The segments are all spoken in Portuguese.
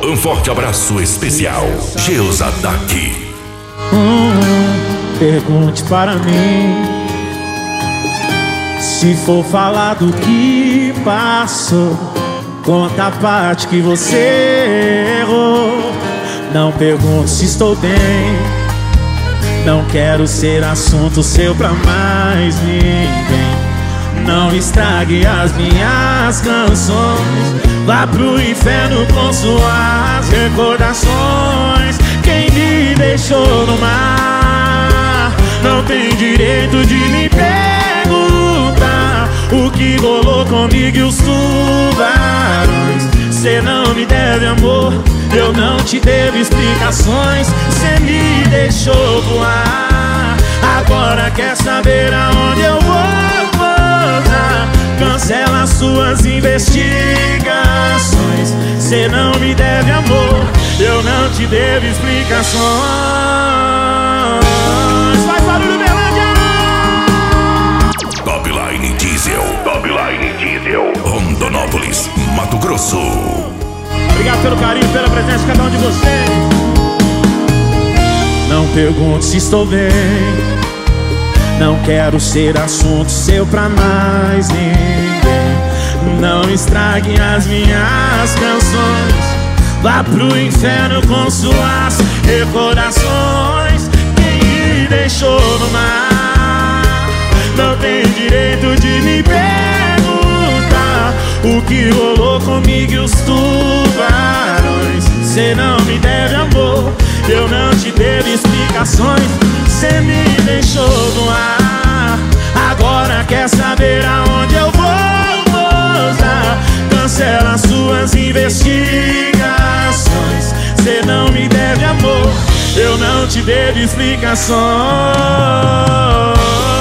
Um forte abraço especial, Geusa daqui. Pergunte para mim, se for falar do que passou, conta a parte que você errou. Não pergunte se estou bem, não quero ser assunto seu pra mais ninguém. Não estrague as minhas canções, vá pro inferno com suas recordações. Quem me deixou no mar não tem direito de me perguntar o que rolou comigo e os tubarões. Cê não me deve amor, eu não te devo explicações. Cê me deixou voar, agora quer saber aonde eu vou pousar. Cancela suas investigações. Cê não me deve amor, eu não te devo explicações. Faz barulho, Berlândia! Topline Diesel, Topline Diesel, Rondonópolis, Mato Grosso. Obrigado pelo carinho, pela presença de cada um de vocês. Não pergunte se estou bem, não quero ser assunto seu pra mais ninguém. Não estrague as minhas canções, vá pro inferno com suas recordações. Quem me deixou no mar não tem direito de me perguntar o que rolou comigo e os tubarões. Cê não me deve amor, eu não te devo explicações. Cê me deixou no ar, agora quer saber aonde eu vou pousar. Cancela suas investigações. Cê não me deve amor, eu não te devo explicações.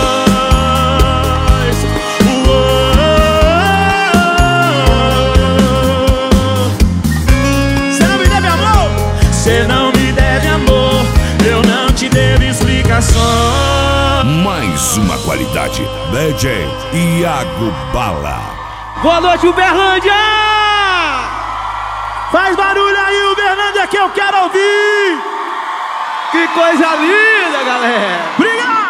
Cê não me deve amor, eu não te devo explicações. Mais uma qualidade, DJ Iago Bala. Boa noite, Uberlândia! Faz barulho aí, Uberlândia, que eu quero ouvir! Que coisa linda, galera! Obrigado!